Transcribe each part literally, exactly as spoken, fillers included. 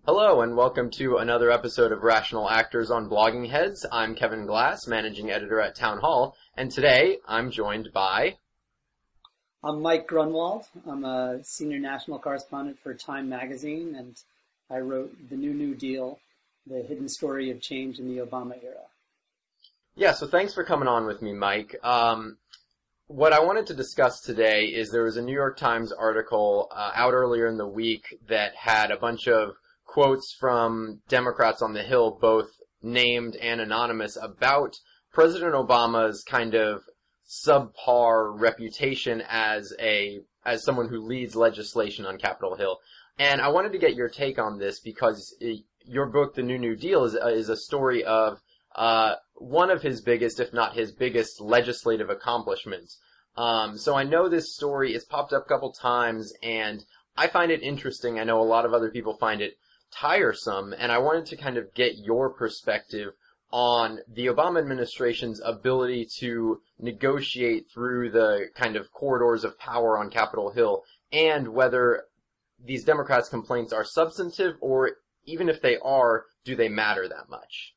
Hello and welcome to another episode of Rational Actors on Blogging Heads. I'm Kevin Glass, managing editor at Town Hall, and today I'm joined by... I'm Mike Grunwald. I'm a senior national correspondent for Time Magazine, and I wrote The New New Deal, the hidden story of change in the Obama era. Yeah, so thanks for coming on with me, Mike. Um, what I wanted to discuss today is there was a New York Times article uh, out earlier in the week that had a bunch of quotes from Democrats on the Hill, both named and anonymous, about President Obama's kind of subpar reputation as a as someone who leads legislation on Capitol Hill. And I wanted to get your take on this because it, your book, The New New Deal, is, is a story of uh, one of his biggest, if not his biggest, legislative accomplishments. Um, so I know this story, it's popped up a couple times, and I find it interesting. I know a lot of other people find it tiresome, and I wanted to kind of get your perspective on the Obama administration's ability to negotiate through the kind of corridors of power on Capitol Hill, and whether these Democrats' complaints are substantive, or even if they are, do they matter that much?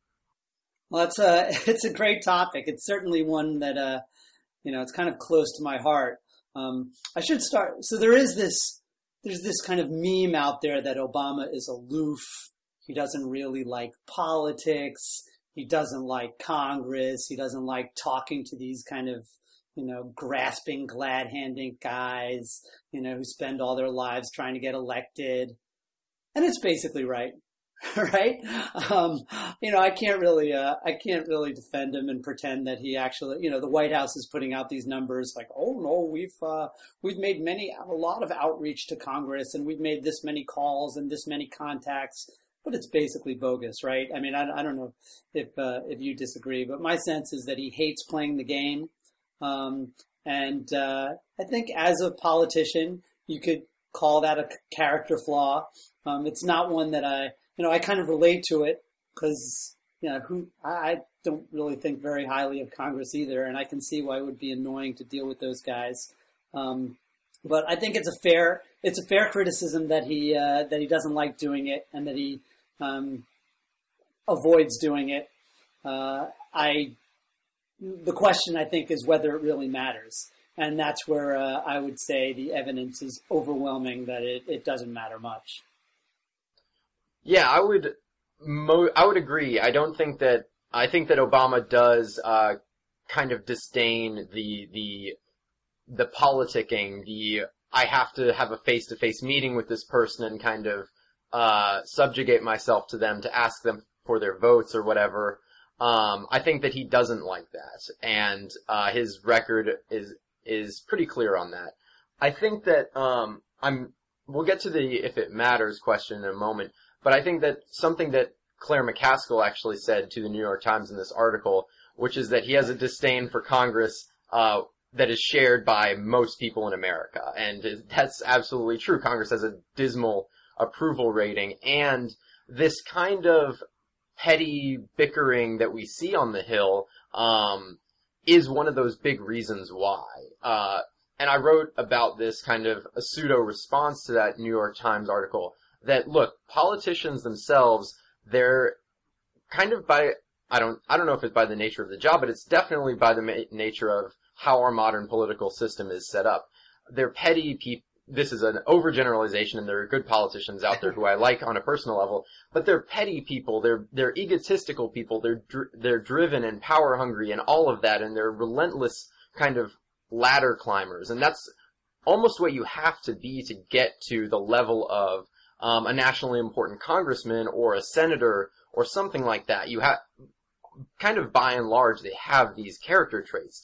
Well, it's a, it's a great topic. It's certainly one that, uh, you know, it's kind of close to my heart. Um, I should start. So there is this There's this kind of meme out there that Obama is aloof. He doesn't really like politics. He doesn't like Congress. He doesn't like talking to these kind of, you know, grasping, glad-handing guys, you know, who spend all their lives trying to get elected. And it's basically right. Right? Um, you know, I can't really, uh, I can't really defend him and pretend that he actually, you know, the White House is putting out these numbers like, oh no, we've, uh, we've made many, a lot of outreach to Congress, and we've made this many calls and this many contacts, but it's basically bogus, right? I mean, I, I don't know if, uh, if you disagree, but my sense is that he hates playing the game. Um, and, uh, I think as a politician, you could call that a character flaw. Um, it's not one that I, You know, I kind of relate to it because, you know, who I, I don't really think very highly of Congress either, and I can see why it would be annoying to deal with those guys. Um, but I think it's a fair it's a fair criticism that he uh, that he doesn't like doing it and that he um, avoids doing it. Uh, I the question I think is whether it really matters, and that's where uh, I would say the evidence is overwhelming that it, it doesn't matter much. Yeah, I would, mo- I would agree. I don't think that, I think that Obama does, uh, kind of disdain the, the, the politicking, the, I have to have a face-to-face meeting with this person and kind of, uh, subjugate myself to them to ask them for their votes or whatever. Um, I think that he doesn't like that, and, uh, his record is, is pretty clear on that. I think that, um, I'm, we'll get to the if it matters question in a moment. But I think that something that Claire McCaskill actually said to the New York Times in this article, which is that he has a disdain for Congress uh, that is shared by most people in America. And that's absolutely true. Congress has a dismal approval rating. And this kind of petty bickering that we see on the Hill um, is one of those big reasons why. Uh, and I wrote about this kind of a pseudo-response to that New York Times article. That, look, politicians themselves, they're kind of by, I don't, I don't know if it's by the nature of the job, but it's definitely by the ma- nature of how our modern political system is set up. They're petty people. This is an overgeneralization, and there are good politicians out there who I like on a personal level, but they're petty people. They're, they're egotistical people. They're, dr- they're driven and power hungry and all of that, and they're relentless kind of ladder climbers. And that's almost what you have to be to get to the level of Um, a nationally important congressman or a senator or something like that. You have, kind of by and large, they have these character traits.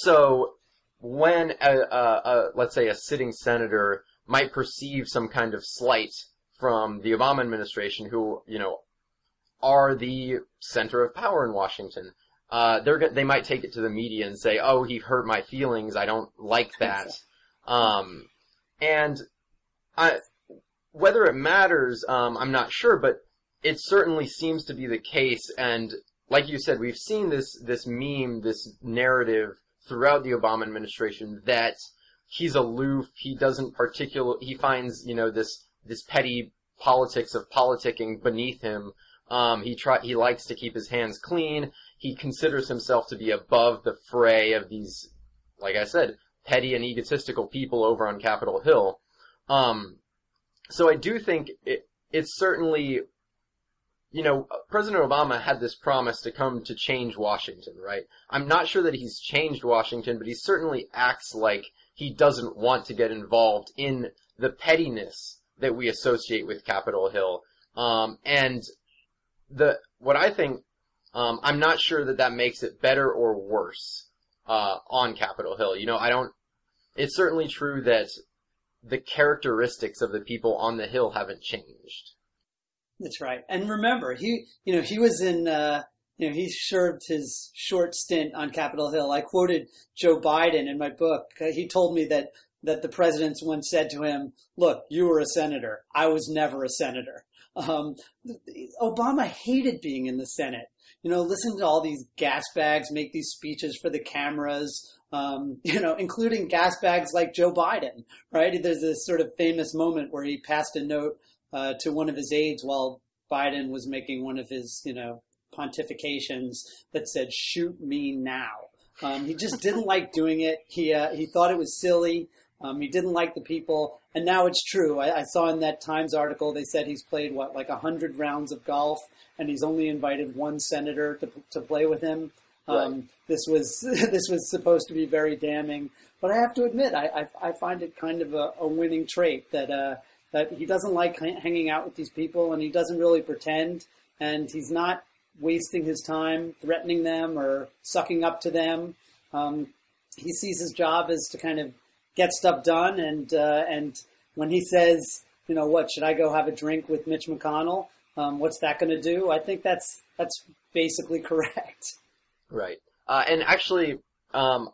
So when a, a, a, let's say a sitting senator might perceive some kind of slight from the Obama administration, who, you know, are the center of power in Washington, uh, they're they might take it to the media and say, oh, he hurt my feelings, I don't like that. Um, and I, Whether it matters, um, I'm not sure, but it certainly seems to be the case. And like you said, we've seen this, this meme, this narrative throughout the Obama administration that he's aloof, he doesn't particular, he finds, you know, this, this petty politics of politicking beneath him. Um, he try he likes to keep his hands clean. He considers himself to be above the fray of these, like I said, petty and egotistical people over on Capitol Hill. Um, so I do think it, it's certainly, you know, President Obama had this promise to come to change Washington, right? I'm not sure that he's changed Washington, but he certainly acts like he doesn't want to get involved in the pettiness that we associate with Capitol Hill. Um, and the, what I think, um, I'm not sure that that makes it better or worse, uh, on Capitol Hill. You know, I don't, it's certainly true that the characteristics of the people on the Hill haven't changed. That's right. And remember, he, you know, he was in, uh, you know, he served his short stint on Capitol Hill. I quoted Joe Biden in my book. He told me that, that the presidents once said to him, look, you were a senator. I was never a senator. Um, Obama hated being in the Senate. You know, listen to all these gas bags make these speeches for the cameras, um, you know, including gas bags like Joe Biden, right? There's this sort of famous moment where he passed a note uh, to one of his aides while Biden was making one of his, you know, pontifications that said, shoot me now. Um, he just didn't like doing it. He, uh, he thought it was silly. Um, he didn't like the people. And now it's true. I, I saw in that Times article, they said he's played, what, like one hundred rounds of golf, and he's only invited one senator to to play with him. Um, right. This was this was supposed to be very damning. But I have to admit, I, I, I find it kind of a, a winning trait that uh, that he doesn't like hanging out with these people, and he doesn't really pretend, and he's not wasting his time threatening them or sucking up to them. Um, he sees his job as to kind of get stuff done, and uh, and when he says, you know, what, should I go have a drink with Mitch McConnell? Um, what's that going to do? I think that's that's basically correct. Right. Uh, and actually, um,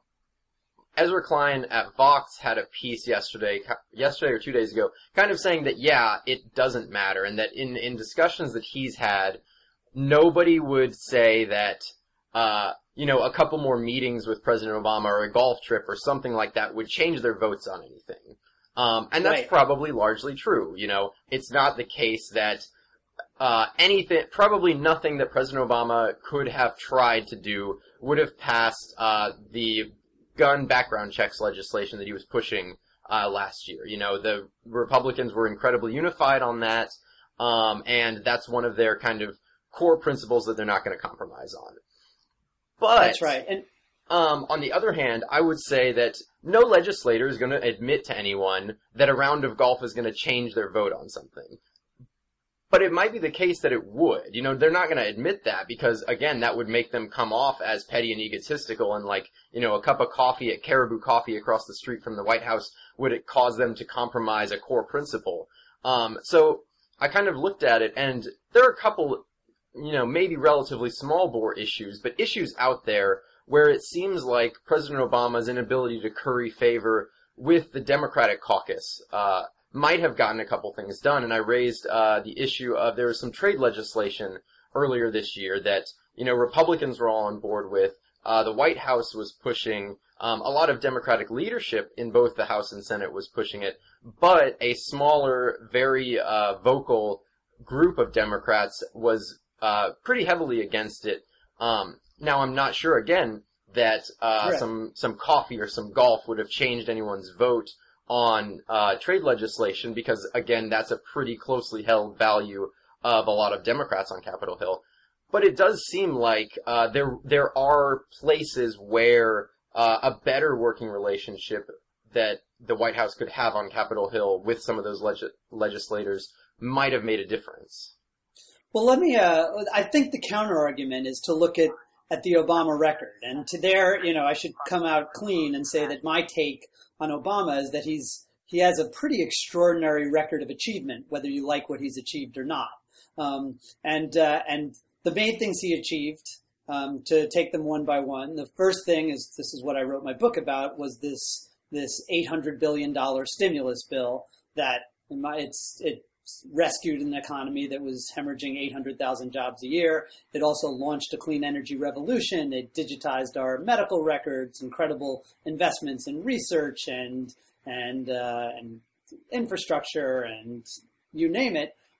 Ezra Klein at Vox had a piece yesterday, yesterday or two days ago, kind of saying that, yeah, it doesn't matter, and that in, in discussions that he's had, nobody would say that, uh, you know, a couple more meetings with President Obama or a golf trip or something like that would change their votes on anything. Um, and that's right. Probably largely true. You know, it's not the case that uh, anything, probably nothing that President Obama could have tried to do would have passed uh, the gun background checks legislation that he was pushing uh, last year. You know, the Republicans were incredibly unified on that, um, and that's one of their kind of core principles that they're not going to compromise on. But, that's right. And um, on the other hand, I would say that no legislator is going to admit to anyone that a round of golf is going to change their vote on something. But it might be the case that it would. You know, they're not going to admit that because, again, that would make them come off as petty and egotistical, and like, you know, a cup of coffee at Caribou Coffee across the street from the White House would it cause them to compromise a core principle. Um, so I kind of looked at it, and there are a couple, you know, maybe relatively small bore issues, but issues out there where it seems like President Obama's inability to curry favor with the Democratic caucus uh, might have gotten a couple things done. And I raised uh, the issue of there was some trade legislation earlier this year that, you know, Republicans were all on board with. Uh, the White House was pushing, um, a lot of Democratic leadership in both the House and Senate was pushing it, but a smaller, very uh, vocal group of Democrats was uh, pretty heavily against it. Um, now, I'm not sure, again, that uh, Correct. some some coffee or some golf would have changed anyone's vote on uh, trade legislation because, again, that's a pretty closely held value of a lot of Democrats on Capitol Hill. But it does seem like uh, there there are places where uh, a better working relationship that the White House could have on Capitol Hill with some of those leg- legislators might have made a difference. Well, let me, uh, I think the counter argument is to look at, at the Obama record. And to there, you know, I should come out clean and say that my take on Obama is that he's, he has a pretty extraordinary record of achievement, whether you like what he's achieved or not. Um, and, uh, and the main things he achieved, um, to take them one by one, the first thing is, this is what I wrote my book about, was this, this eight hundred billion dollars stimulus bill that in my, it's, it, rescued an economy that was hemorrhaging eight hundred thousand jobs a year. It also launched a clean energy revolution. It digitized our medical records, incredible investments in research and and uh, and infrastructure, and you name it.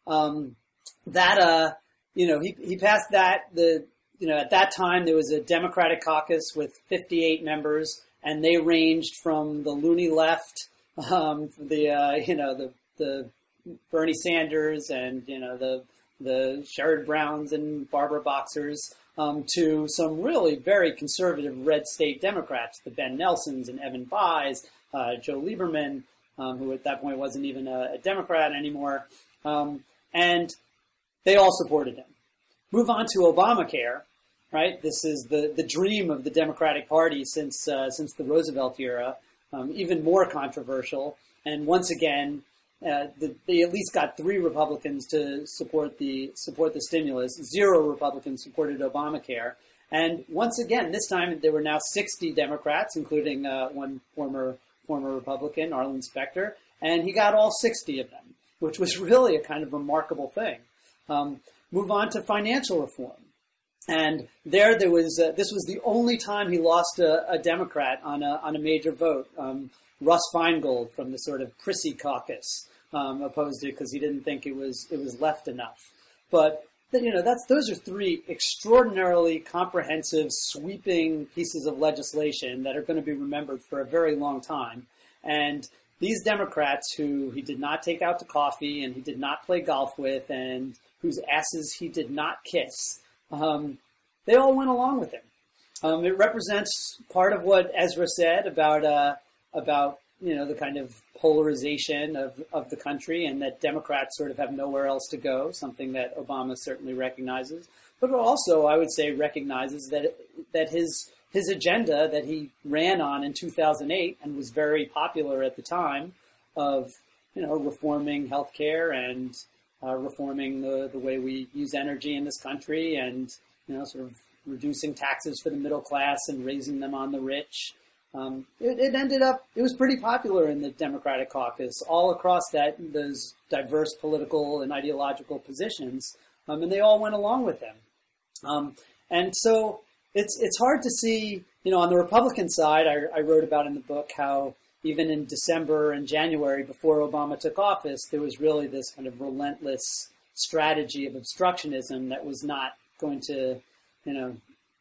um, that, uh, you know, he, he passed that. The, you know, at that time there was a Democratic caucus with fifty-eight members, and they ranged from the loony left, um, the, uh, you know, the, the Bernie Sanders and, you know, the, the Sherrod Browns and Barbara Boxers, um, to some really very conservative red state Democrats, the Ben Nelsons and Evan Bayes, uh, Joe Lieberman, um, who at that point wasn't even a, a Democrat anymore. Um, and they all supported him. Move on to Obamacare, right? This is the, the dream of the Democratic Party since, uh, since the Roosevelt era, um, even more controversial. And once again, Uh, the, they at least got three Republicans to support the support the stimulus. Zero Republicans supported Obamacare, and once again, this time there were now sixty Democrats, including uh, one former former Republican, Arlen Specter, and he got all sixty of them, which was really a kind of remarkable thing. Um, move on to financial reform, and there there was uh, this was the only time he lost a, a Democrat on a on a major vote. Um, Russ Feingold from the sort of Prissy caucus um, opposed it because he didn't think it was it was left enough. But you know, that's those are three extraordinarily comprehensive, sweeping pieces of legislation that are going to be remembered for a very long time. And these Democrats who he did not take out to coffee and he did not play golf with and whose asses he did not kiss, um, they all went along with him. Um, it represents part of what Ezra said about uh, about you know the kind of polarization of of the country, and that Democrats sort of have nowhere else to go. Something that Obama certainly recognizes, but also I would say recognizes that that his his agenda that he ran on in two thousand eight and was very popular at the time of you know reforming healthcare and uh, reforming the the way we use energy in this country, and you know sort of reducing taxes for the middle class and raising them on the rich. Um, it, it ended up, it was pretty popular in the Democratic caucus all across that, those diverse political and ideological positions. Um, and they all went along with him. Um, and so it's, it's hard to see, you know, on the Republican side, I, I wrote about in the book how even in December and January before Obama took office, there was really this kind of relentless strategy of obstructionism that was not going to, you know,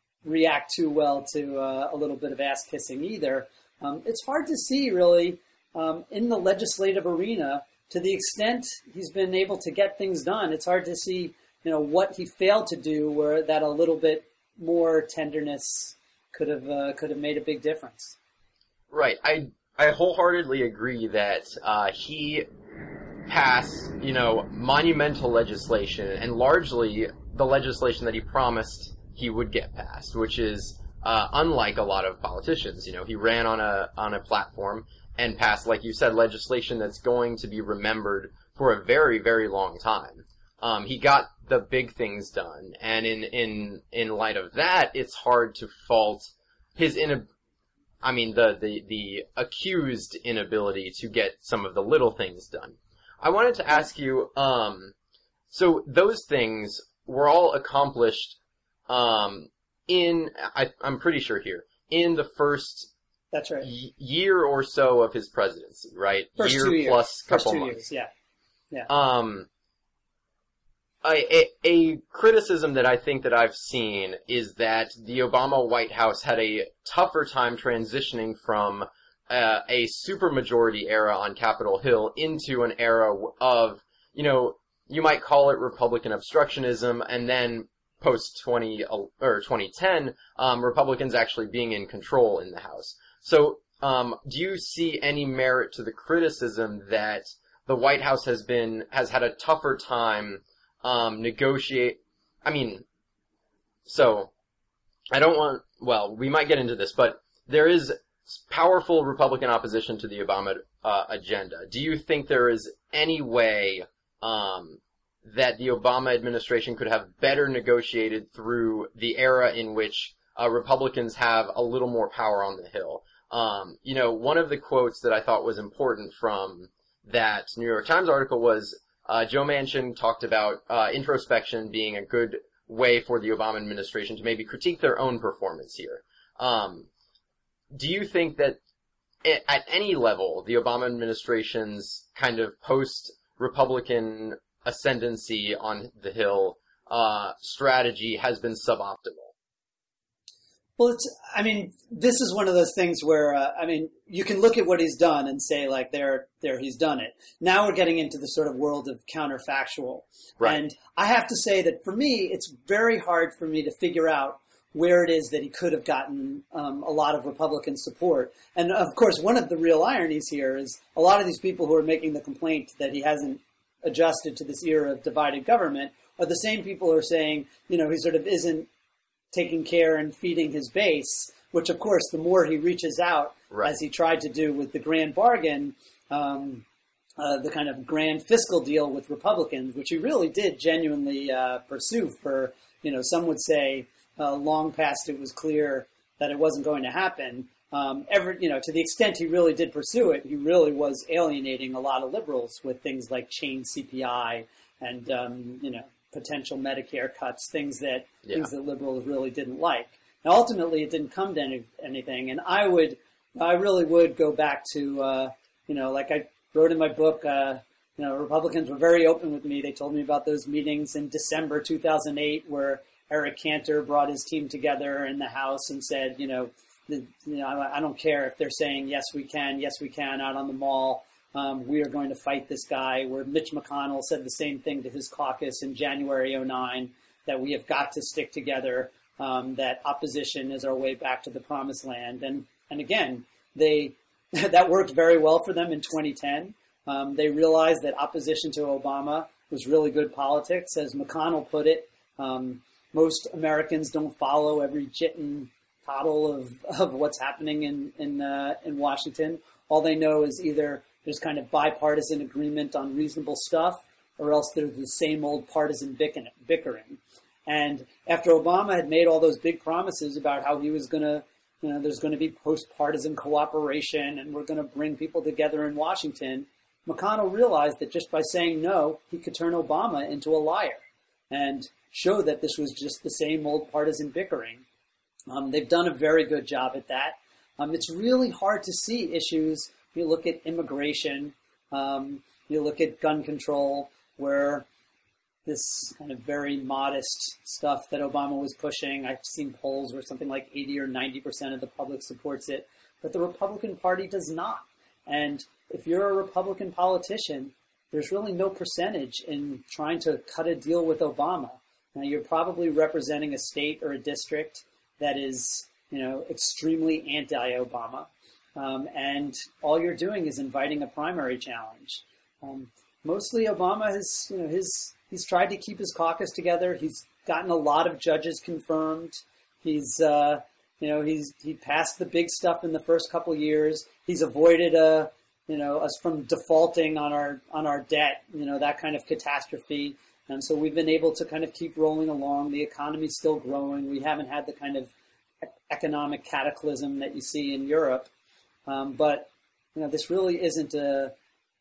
react too well to uh, a little bit of ass kissing either. Um, it's hard to see really um, in the legislative arena, to the extent he's been able to get things done. It's hard to see, you know, what he failed to do where that a little bit more tenderness could have uh, could have made a big difference. Right. I I wholeheartedly agree that uh, he passed, you know, monumental legislation, and largely the legislation that he promised he would get passed, which is uh, unlike a lot of politicians. You know, he ran on a on a platform and passed, like you said, legislation that's going to be remembered for a very, very long time. Um, he got the big things done, and in in in light of that, it's hard to fault his in. I mean, the the the accused inability to get some of the little things done. I wanted to ask you, um, so those things were all accomplished. Um, in, I, I'm pretty sure here, in the first That's right. y- year or so of his presidency, right? First year two years. plus First couple two months. years, yeah. Yeah. Um, a, a, a criticism that I think that I've seen is that the Obama White House had a tougher time transitioning from uh, a supermajority era on Capitol Hill into an era of, you know, you might call it Republican obstructionism, and then post twenty or twenty ten, um, Republicans actually being in control in the House. So, um, do you see any merit to the criticism that the White House has been has had a tougher time um, negotiate? I mean, so I don't want. Well, we might get into this, but there is powerful Republican opposition to the Obama uh, agenda. Do you think there is any way Um, that the Obama administration could have better negotiated through the era in which uh, Republicans have a little more power on the Hill? Um, you know, one of the quotes that I thought was important from that New York Times article was uh, Joe Manchin talked about uh, introspection being a good way for the Obama administration to maybe critique their own performance here. Um, do you think that at any level, the Obama administration's kind of post-Republican ascendancy on the Hill uh, strategy has been suboptimal. Well, it's, I mean, this is one of those things where, uh, I mean, you can look at what he's done and say, like, there, there, he's done it. Now we're getting into the sort of world of counterfactual. Right. And I have to say that for me, it's very hard for me to figure out where it is that he could have gotten um, a lot of Republican support. And, of course, one of the real ironies here is a lot of these people who are making the complaint that he hasn't adjusted to this era of divided government are the same people who are saying, you know, he sort of isn't taking care and feeding his base, which, of course, the more he reaches out, right. as he tried to do with the grand bargain, um, uh, the kind of grand fiscal deal with Republicans, which he really did genuinely uh, pursue for, you know, some would say uh, long past it was clear that it wasn't going to happen. Um, every, you know, to the extent he really did pursue it, he really was alienating a lot of liberals with things like chain C P I and, um, you know, potential Medicare cuts, things that yeah. things that liberals really didn't like. Now, ultimately, it didn't come to any, anything, and I would, I really would go back to, uh, you know, like I wrote in my book, uh, you know, Republicans were very open with me. They told me about those meetings in December two thousand eight where Eric Cantor brought his team together in the House and said, you know, the, you know, I, I don't care if they're saying yes we can, yes we can out on the mall. Um, we are going to fight this guy, where Mitch McConnell said the same thing to his caucus in January oh nine, that we have got to stick together, um, that opposition is our way back to the promised land. And, and again, they that worked very well for them in twenty ten. Um, they realized that opposition to Obama was really good politics. As McConnell put it, um, most Americans don't follow every jit and toddle of, of what's happening in, in, uh, in Washington. All they know is either there's kind of bipartisan agreement on reasonable stuff, or else there's the same old partisan bickering. And after Obama had made all those big promises about how he was going to, you know, there's going to be post-partisan cooperation and we're going to bring people together in Washington, McConnell realized that just by saying no, he could turn Obama into a liar and show that this was just the same old partisan bickering. Um, they've done a very good job at that. Um, it's really hard to see issues. You look at immigration, um, you look at gun control, where this kind of very modest stuff that Obama was pushing, I've seen polls where something like eighty or ninety percent of the public supports it, but the Republican Party does not. And if you're a Republican politician, there's really no percentage in trying to cut a deal with Obama. Now, you're probably representing a state or a district that is, you know, extremely anti-Obama. Um, and all you're doing is inviting a primary challenge. Um, mostly Obama has, you know, his, he's tried to keep his caucus together. He's gotten a lot of judges confirmed. He's, uh, you know, he's, he passed the big stuff in the first couple years. He's avoided, uh, you know, us from defaulting on our, on our debt, you know, that kind of catastrophe. And so we've been able to kind of keep rolling along. The economy's still growing. We haven't had the kind of economic cataclysm that you see in Europe. Um, but, you know, this really isn't a,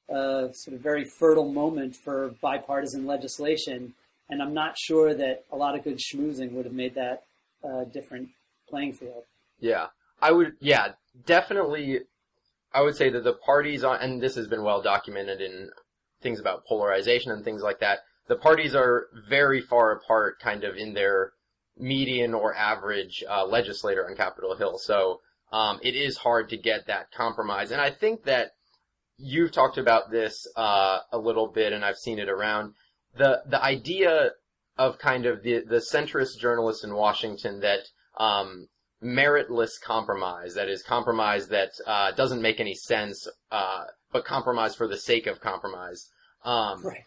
a sort of very fertile moment for bipartisan legislation. And I'm not sure that a lot of good schmoozing would have made that uh, different playing field. Yeah, I would, yeah, definitely, I would say that the parties on, and this has been well documented in things about polarization and things like that, the parties are very far apart kind of in their median or average uh, legislator on Capitol Hill. So um, it is hard to get that compromise. And I think that you've talked about this uh, a little bit, and I've seen it around. The the idea of kind of the, the centrist journalists in Washington that um, meritless compromise, that is compromise that uh, doesn't make any sense, uh, but compromise for the sake of compromise. Um, right.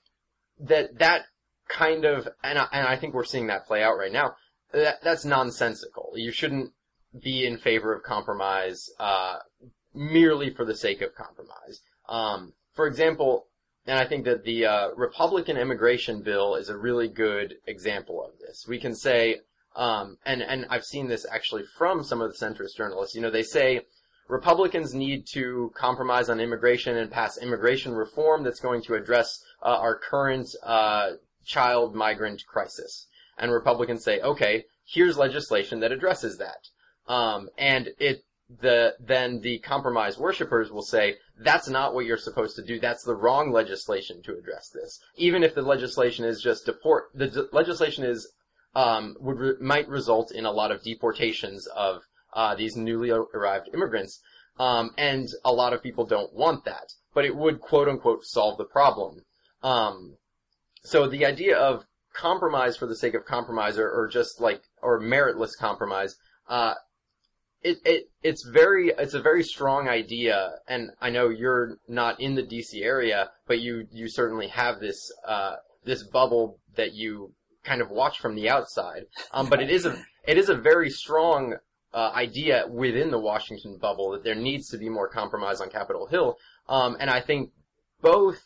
That that kind of, and I, and I think we're seeing that play out right now. That that's nonsensical. You shouldn't be in favor of compromise uh, merely for the sake of compromise. Um, for example, and I think that the uh, Republican immigration bill is a really good example of this. We can say, um, and and I've seen this actually from some of the centrist journalists. You know, they say Republicans need to compromise on immigration and pass immigration reform that's going to address uh, our current uh, child migrant crisis. And Republicans say, okay, here's legislation that addresses that. Um, and it the then the compromise worshippers will say, that's not what you're supposed to do. That's the wrong legislation to address this. Even if the legislation is just deport, the d- legislation is um, would re- might result in a lot of deportations of uh, these newly arrived immigrants, um, and a lot of people don't want that. But it would quote unquote solve the problem. Um, so the idea of compromise for the sake of compromise, or, or just like or meritless compromise, uh, it it it's very it's a very strong idea. And I know you're not in the D C area, but you you certainly have this uh, this bubble that you kind of watch from the outside. Um, but it is a it is a very strong uh, idea within the Washington bubble that there needs to be more compromise on Capitol Hill. Um, and I think both,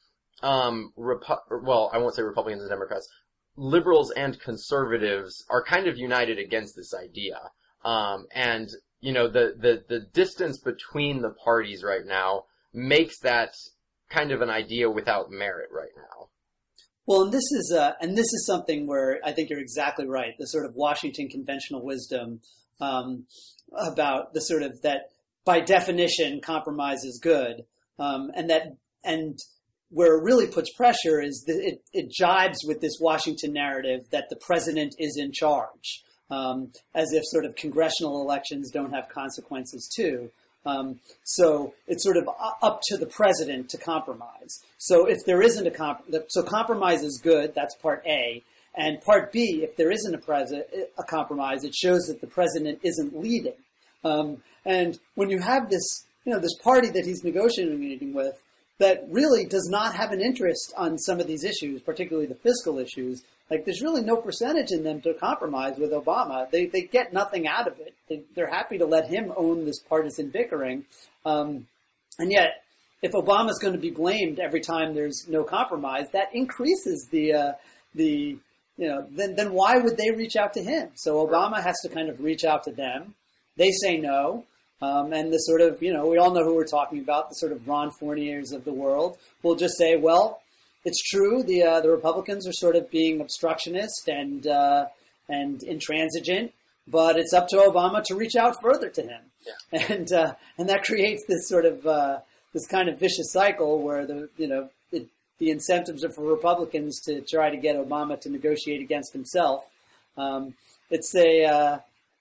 um, Repu- well, I won't say Republicans and Democrats, liberals and conservatives are kind of united against this idea. Um, and, you know, the, the, the distance between the parties right now makes that kind of an idea without merit right now. Well, and this is uh, and this is something where I think you're exactly right. The sort of Washington conventional wisdom um, about the sort of that by definition compromise is good, um, and that and where it really puts pressure is that it it jibes with this Washington narrative that the president is in charge, um, as if sort of congressional elections don't have consequences too. Um, so it's sort of up to the president to compromise. So if there isn't a comp, so compromise is good. That's part A. And part B, if there isn't a pres- a compromise, it shows that the president isn't leading. Um, and when you have this, you know, this party that he's negotiating with that really does not have an interest on some of these issues, particularly the fiscal issues, like there's really no percentage in them to compromise with Obama. They they get nothing out of it. They, they're happy to let him own this partisan bickering. Um, and yet, if Obama's going to be blamed every time there's no compromise, that increases the uh, the you know then then why would they reach out to him? So Obama has to kind of reach out to them. They say no. Um, and the sort of, you know, we all know who we're talking about, the sort of Ron Fourniers of the world will just say, well, it's true, the uh, the Republicans are sort of being obstructionist and uh, and intransigent, but it's up to Obama to reach out further to him. Yeah. And uh, and that creates this sort of, uh, this kind of vicious cycle where the, you know, it, the incentives are for Republicans to try to get Obama to negotiate against himself. Um, it's a... Uh,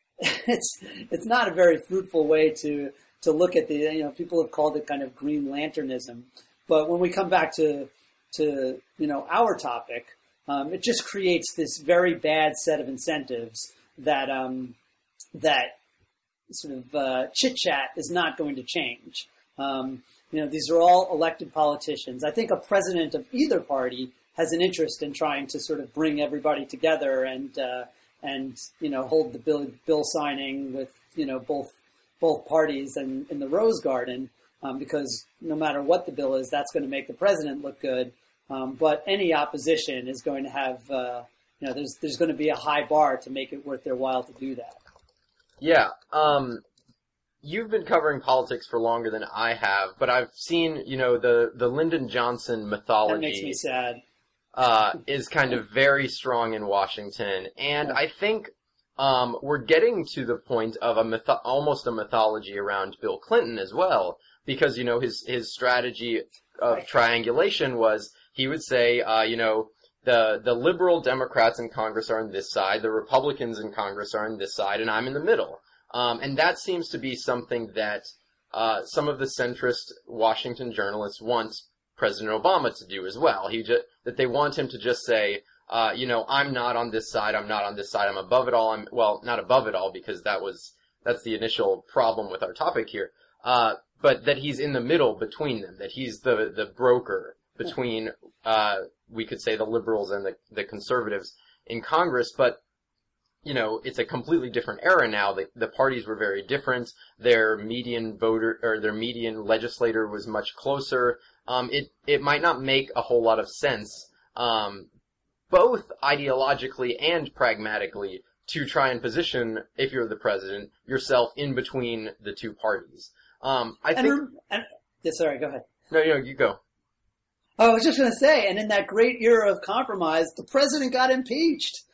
It's it's not a very fruitful way to, to look at the, you know, people have called it kind of Green Lanternism. But when we come back to, to you know, our topic, um, it just creates this very bad set of incentives that um, that sort of uh, chit-chat is not going to change. Um, you know, these are all elected politicians. I think a president of either party has an interest in trying to sort of bring everybody together and uh, and, you know, hold the bill, bill signing with, you know, both both parties and in the Rose Garden, um, because no matter what the bill is, that's going to make the president look good. Um, but any opposition is going to have, uh, you know, there's there's going to be a high bar to make it worth their while to do that. Yeah. Um, you've been covering politics for longer than I have, but I've seen, you know, the, the Lyndon Johnson mythology. That makes me sad. Uh, is kind of very strong in Washington. And I think, um, we're getting to the point of a myth- almost a mythology around Bill Clinton as well. Because, you know, his, his strategy of triangulation was, he would say, uh, you know, the, the liberal Democrats in Congress are on this side, the Republicans in Congress are on this side, and I'm in the middle. Um, and that seems to be something that, uh, some of the centrist Washington journalists want President Obama to do as well. He just, that they want him to just say, uh, you know, I'm not on this side, I'm not on this side, I'm above it all, I'm, well, not above it all, because that was, that's the initial problem with our topic here, uh, but that he's in the middle between them, that he's the, the broker between, uh, we could say the liberals and the, the conservatives in Congress, but, you know, it's a completely different era now. The, the parties were very different, their median voter, or their median legislator was much closer. Um, it, it might not make a whole lot of sense, um, both ideologically and pragmatically, to try and position, if you're the president, yourself in between the two parties. Um, I and, think... And, yeah, sorry, go ahead. No, no, you go. Oh, I was just going to say, and in that great era of compromise, the president got impeached.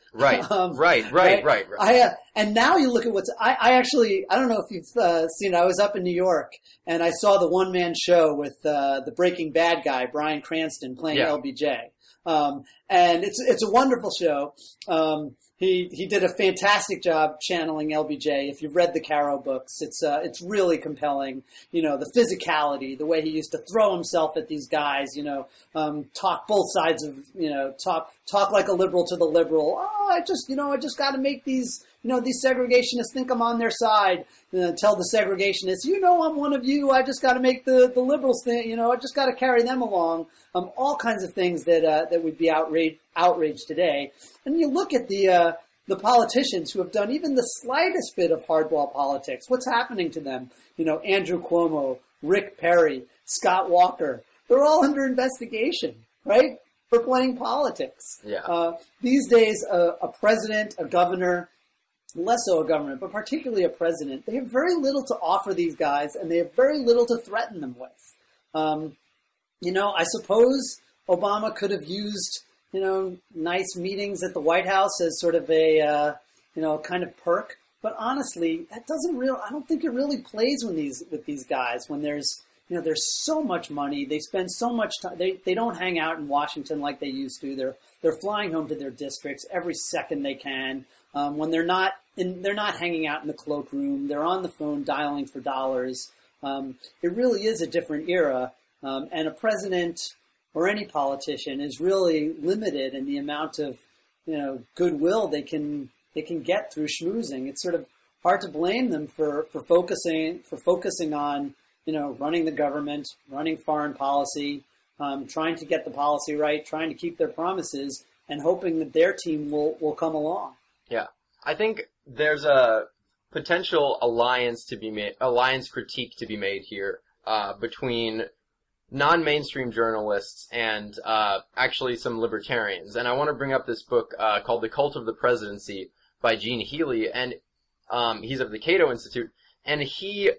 Right, um, right, right, right, right, right. I, uh, and now you look at what's, I, I actually, I don't know if you've uh, seen it. I was up in New York and I saw the one man show with uh, the Breaking Bad guy, Bryan Cranston, playing Yeah. L B J. Um, and it's, it's a wonderful show. Um, he, he did a fantastic job channeling L B J. If you've read the Caro books, it's, uh, it's really compelling. You know, the physicality, the way he used to throw himself at these guys, you know, um, talk both sides of, you know, talk, talk like a liberal to the liberal. Oh, I just, you know, I just got to make these, you know, these segregationists think I'm on their side. You know, tell the segregationists, you know, I'm one of you. I just got to make the, the liberals think, you know, I just got to carry them along. Um, all kinds of things that, uh, that would be outraged, outraged today. And you look at the, uh, the politicians who have done even the slightest bit of hardball politics. What's happening to them? You know, Andrew Cuomo, Rick Perry, Scott Walker. They're all under investigation, right? For playing politics. Yeah. Uh, these days, uh, a president, a governor, less so a government, but particularly a president, they have very little to offer these guys, and they have very little to threaten them with. Um, you know, I suppose Obama could have used, you know, nice meetings at the White House as sort of a, uh, you know, kind of perk. But honestly, that doesn't real. I don't think it really plays when these with these guys when there's, you know, there's so much money. They spend so much time. They they don't hang out in Washington like they used to. They're they're flying home to their districts every second they can. Um, when they're not in, they're not hanging out in the cloakroom. They're on the phone dialing for dollars. Um, it really is a different era. Um, and a president or any politician is really limited in the amount of, you know, goodwill they can they can get through schmoozing. It's sort of hard to blame them for, for focusing for focusing on, you know, running the government, running foreign policy, um, trying to get the policy right, trying to keep their promises, and hoping that their team will, will come along. Yeah, I think there's a potential alliance to be made, alliance critique to be made here uh, between non-mainstream journalists and uh, actually some libertarians. And I want to bring up this book uh, called The Cult of the Presidency by Gene Healy, and um, he's of the Cato Institute, and he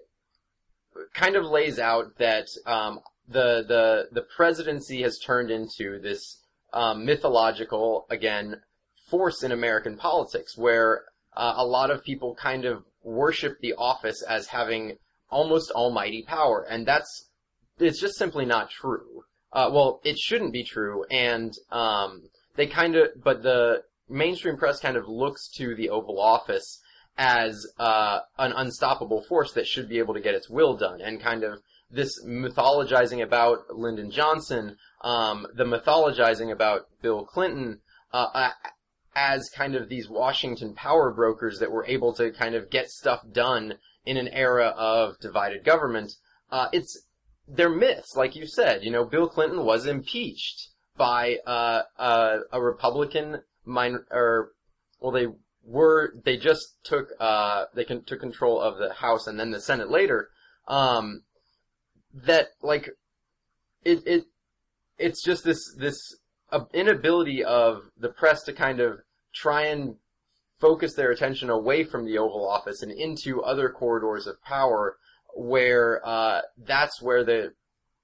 kind of lays out that um, the the the presidency has turned into this um, mythological, again, force in American politics, where uh, a lot of people kind of worship the office as having almost almighty power, and that's it's just simply not true. Uh, well, it shouldn't be true, and um, they kind of, but the mainstream press kind of looks to the Oval Office as uh, an unstoppable force that should be able to get its will done, and kind of this mythologizing about Lyndon Johnson, um, the mythologizing about Bill Clinton, uh, as kind of these Washington power brokers that were able to kind of get stuff done in an era of divided government. Uh, it's they're myths, like you said. You know, Bill Clinton was impeached by uh, uh, a Republican minor, or well, they were they just took uh, they can, took control of the House and then the Senate later. Um, that like it it it's just this this uh, inability of the press to kind of try and focus their attention away from the Oval Office and into other corridors of power, where uh, that's where the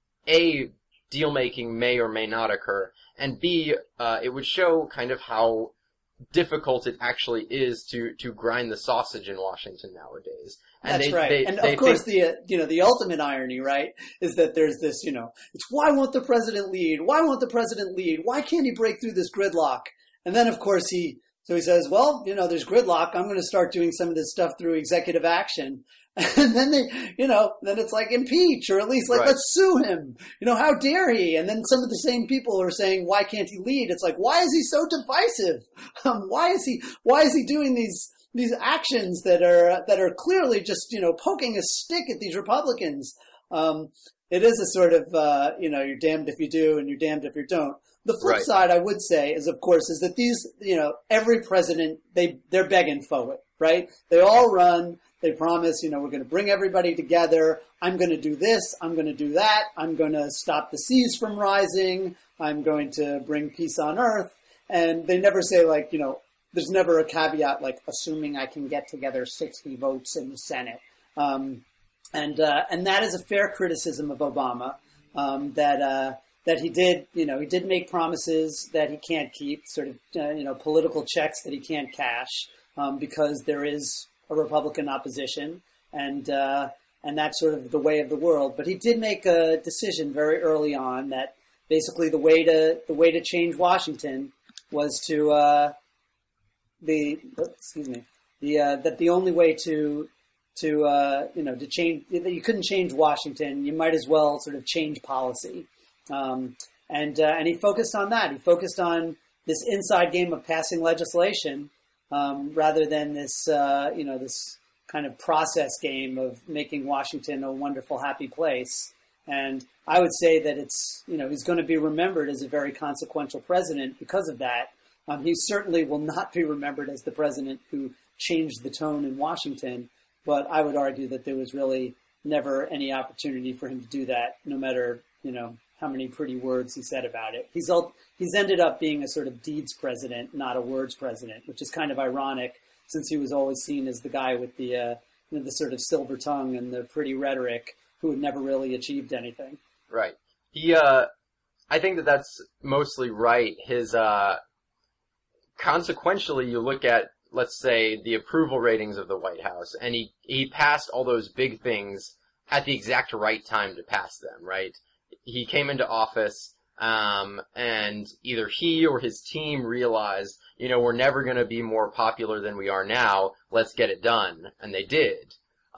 A, deal making may or may not occur, and B, uh, it would show kind of how difficult it actually is to, to grind the sausage in Washington nowadays. And That's they, right. They, and they of course, think, the uh, you know the ultimate irony, right, is that there's this, you know, it's why won't the president lead? Why won't the president lead? Why can't he break through this gridlock? And then, of course, he so he says, well, you know, there's gridlock. I'm going to start doing some of this stuff through executive action. And then they, you know, then it's like impeach, or at least like, Right. let's sue him. You know, how dare he? And then some of the same people are saying, why can't he lead? It's like, why is he so divisive? Um, why is he, why is he doing these, these actions that are, that are clearly just, you know, poking a stick at these Republicans? Um, it is a sort of, uh, you know, you're damned if you do and you're damned if you don't. The flip Right. side, I would say, is of course, is that these, you know, every president, they, they're begging for it, right? They all run. They promise, you know, we're going to bring everybody together. I'm going to do this. I'm going to do that. I'm going to stop the seas from rising. I'm going to bring peace on earth. And they never say, like, you know, there's never a caveat like, assuming I can get together sixty votes in the Senate. Um, and uh, and that is a fair criticism of Obama, um, that uh, that he did, you know, he did make promises that he can't keep, sort of, uh, you know, political checks that he can't cash, um, because there is a Republican opposition, and uh, and that's sort of the way of the world. But he did make a decision very early on that basically the way to the way to change Washington was to uh, the excuse me the uh, that the only way to to uh, you know to change that you couldn't change Washington, you might as well sort of change policy. Um, and uh, and he focused on that. He focused on this inside game of passing legislation, um, rather than this uh, you know this kind of process game of making Washington a wonderful, happy place. And I would say that it's you know he's going to be remembered as a very consequential president because of that. Um, he certainly will not be remembered as the president who changed the tone in Washington. But I would argue that there was really never any opportunity for him to do that, no matter you know. how many pretty words he said about it. He's he's ended up being a sort of deeds president, not a words president, which is kind of ironic since he was always seen as the guy with the uh, you know, the sort of silver tongue and the pretty rhetoric who had never really achieved anything. Right. He, uh, I think that that's mostly right. His, uh, consequentially, you look at, let's say, the approval ratings of the White House, and he, he passed all those big things at the exact right time to pass them, right? He came into office, um, and either he or his team realized, you know, we're never going to be more popular than we are now. Let's get it done. And they did.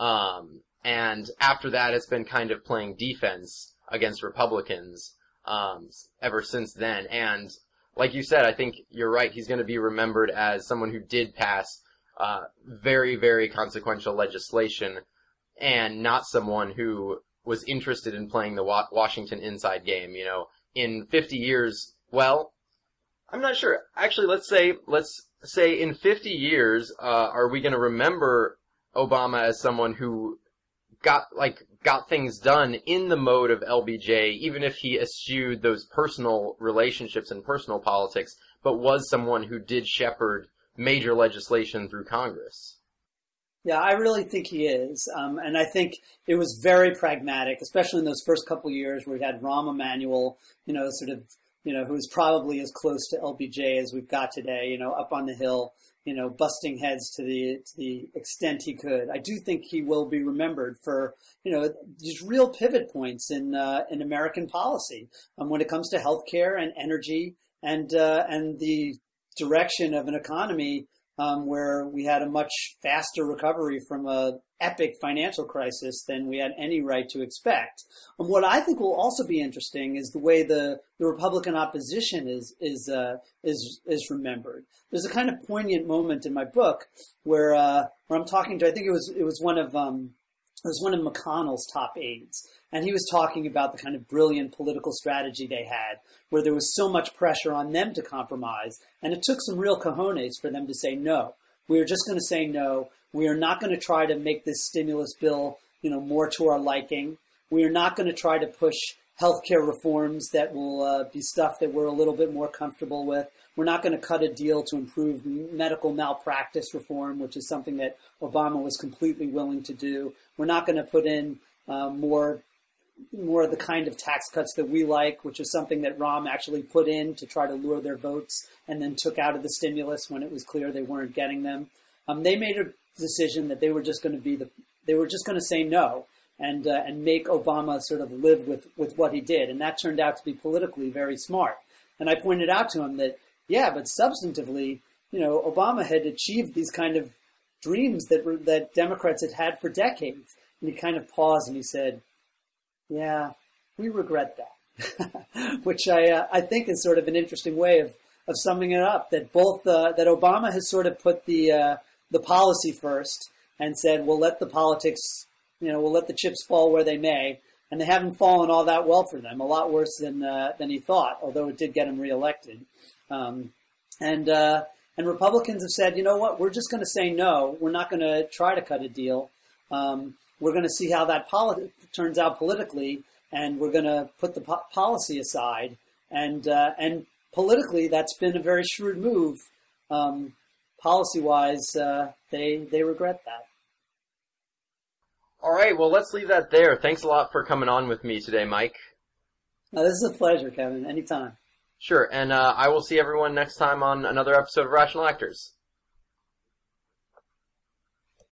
Um, and after that, it's been kind of playing defense against Republicans, um, ever since then. And like you said, I think you're right. He's going to be remembered as someone who did pass, uh, very, very consequential legislation, and not someone who was interested in playing the Washington inside game. You know, in fifty years, well, I'm not sure. Actually, let's say, let's say in fifty years, uh, are we going to remember Obama as someone who got, like, got things done in the mode of L B J, even if he eschewed those personal relationships and personal politics, but was someone who did shepherd major legislation through Congress? Yeah, I really think he is. Um, and I think it was very pragmatic, especially in those first couple of years where we had Rahm Emanuel, you know, sort of, you know, who's probably as close to L B J as we've got today, you know, up on the Hill, you know, busting heads to the to the extent he could. I do think he will be remembered for, you know, these real pivot points in uh, in American policy um, when it comes to healthcare and energy and uh, and the direction of an economy Um, where we had a much faster recovery from a epic financial crisis than we had any right to expect. And what I think will also be interesting is the way the, the Republican opposition is is uh, is is remembered. There's a kind of poignant moment in my book where uh, where I'm talking to I think it was it was one of um, it was one of McConnell's top aides. And he was talking about the kind of brilliant political strategy they had, where there was so much pressure on them to compromise. And it took some real cojones for them to say no. We are just going to say no. We are not going to try to make this stimulus bill, you know, more to our liking. We are not going to try to push healthcare reforms that will uh, be stuff that we're a little bit more comfortable with. We're not going to cut a deal to improve medical malpractice reform, which is something that Obama was completely willing to do. We're not going to put in uh, more more of the kind of tax cuts that we like, which is something that Rahm actually put in to try to lure their votes and then took out of the stimulus when it was clear they weren't getting them. Um, they made a decision that they were just going to be the, they were just going to say no and, uh, and make Obama sort of live with, with what he did. And that turned out to be politically very smart. And I pointed out to him that, yeah, but substantively, you know, Obama had achieved these kind of dreams that were, that Democrats had had for decades. And he kind of paused and he said, yeah, we regret that, which I uh, I think is sort of an interesting way of, of summing it up. That both uh, that Obama has sort of put the uh, the policy first and said we'll let the politics, you know, we'll let the chips fall where they may, and they haven't fallen all that well for them. A lot worse than uh, than he thought, although it did get him reelected. Um, and uh, and Republicans have said, you know what, we're just going to say no. We're not going to try to cut a deal. Um, We're going to see how that poli- turns out politically, and we're going to put the po- policy aside. And uh, and politically, that's been a very shrewd move. Um, policy-wise, uh, they they regret that. All right, well, let's leave that there. Thanks a lot for coming on with me today, Mike. No, this is a pleasure, Kevin. Anytime. Sure, and uh, I will see everyone next time on another episode of Rational Actors.